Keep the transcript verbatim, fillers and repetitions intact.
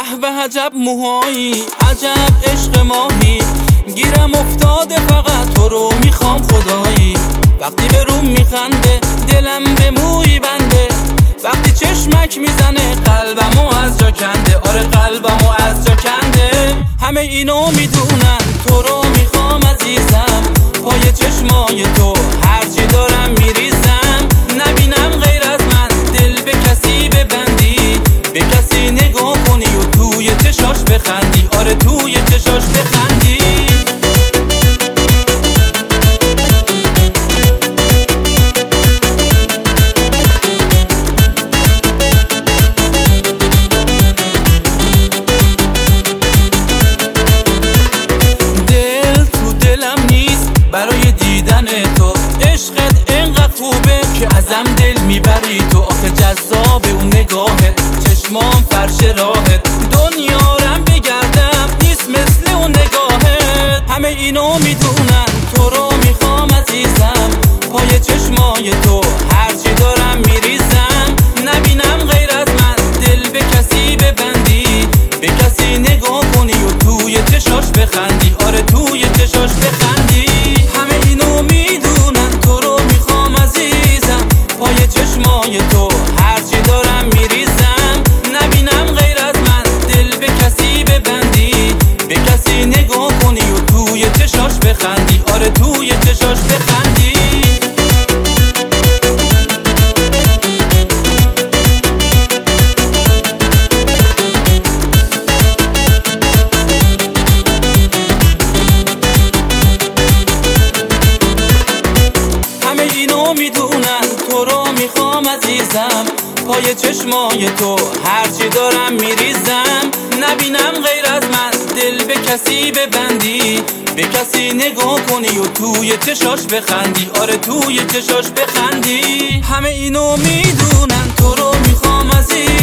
به به عجب موهایی، عجب عشق ماهی، گیرم افتاده فقط تو رو میخوام خدایی. وقتی به روم میخنده دلم به موی بنده، وقتی چشمک میزنه قلبمو از جا کنده، آره قلبمو از جا کنده. همه اینو میدونن تو رو میخوام عزیزم، پای چشمای تو هرچی دارم میریزم. نبینم غیر از من دل به کسی ببندی، به کسی نگاه کنی و توی چشاش بخندی، آره توی چشاش بخندی. دل تو دلم نیست برای دیدن تو، عشقت انقدر خوبه که ازم دل میبری تو. آخه جذاب اون نگاهت، چشمام فرش راهت، دنیا رم بگردم نیست مثل اون نگاهت. همه اینو میدونن تو رو میخوام عزیزم، پای چشمای تو هرچی دارم میریزم. نبینم غیر از من دل به کسی ببندی، به کسی نگاه کنی و توی چشاش بخندی، آره توی چشاش بخندی. همه اینو میدونن تو رو میخوام عزیزم، پای چشمای تو هرچی دارم میریزم. نبینم غیر از من دل به کسی ببندی، به کسی نگاه کنی و توی چشاش بخندی، آره توی چشاش بخندی. همه اینو میدونن تو رو میخوام عزیزم، پای چشمای تو هرچی دارم میریزم. نبینم غیر از من دل به کسی ببندی، به کسی نگاه کنی و توی چشاش بخندی، آره توی چشاش بخندی. همه اینو میدونن تو رو میخوام عزیزم.